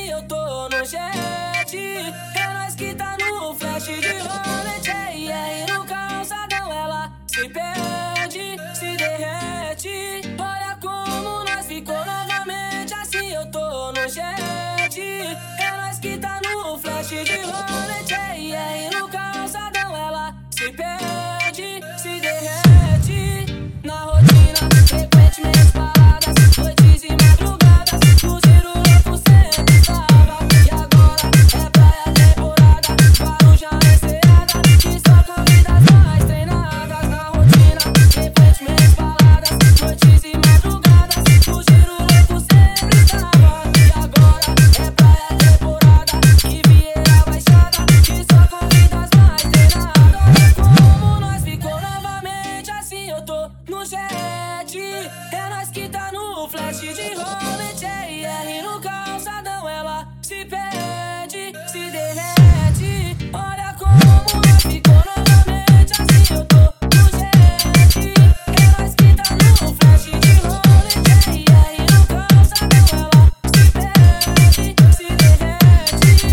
eu tô no jet. É nós que tá no flash de rolete. E no calçadão ela se perde, se derrete. Olha como nós ficou novamente. Assim eu tô no jet. É nós que tá no flash de rolete. E no calçadão ela se perde, se derrete. Na rotina, frequentemente paradas, noites e madrugadas. O giro louco sempre estava. E agora é praia temporada, Guarujá enseada. E só corridas mais treinadas. Na rotina, frequentemente paradas, noites e madrugadas. O giro louco sempre estava. E agora é praia temporada, e Vieira Baixada. E só corridas mais treinadas. Olha como nós ficou novamente. Assim eu tô no jet. É nós que tá no flash de rolete. E no calçadão ela se perde, se derrete. Olha como nós ficou novamente. Assim eu tô no jet. É nós que tá no flash de rolete. E no calçadão ela se perde, se derrete.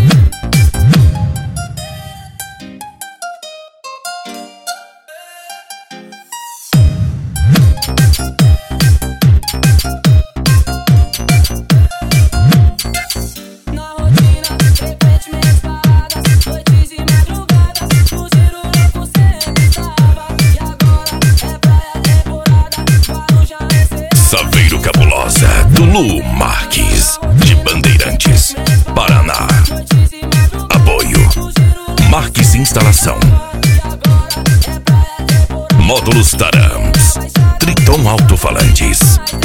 Na rotina, frequentemente paradas, noites e madrugadas. O giro louco sempre estava. E agora é praia temporada, Guarujá enseada. Saveiro Cabulosa, do Lu Marques, de Bandeirantes, Paraná. Noites e madrugadas. Apoio Marques Instalação, E agora é praia temporada. Módulos Tarams, Triton Alto-Falantes.